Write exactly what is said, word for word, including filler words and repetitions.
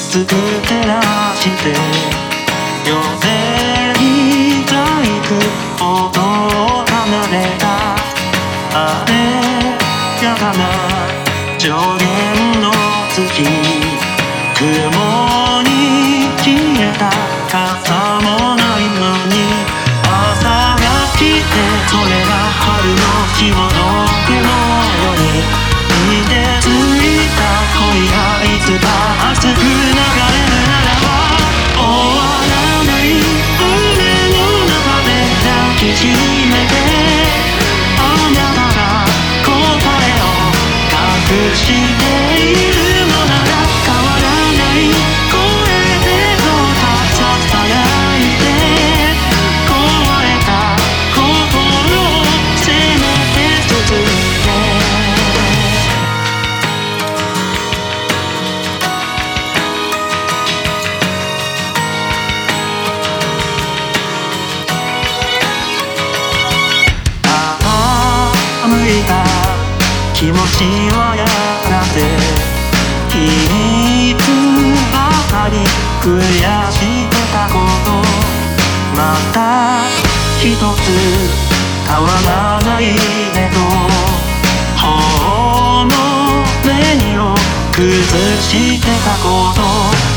薄く照らして寄せに細工音を離れたあれやだな上限の月雲に消えた傘もないのに朝が来てそれが春の日ほどけのように見てついた恋がいつか熱く流れるならば終わらない夢の中で抱きしめてあなたが答えを隠しているのなら変わらない声でどうかささやいて壊れた心をせめて包んで向いた気持ちをやらせいつばかり悔してたことまた一つ変わらないねと頬の紅を崩してたこと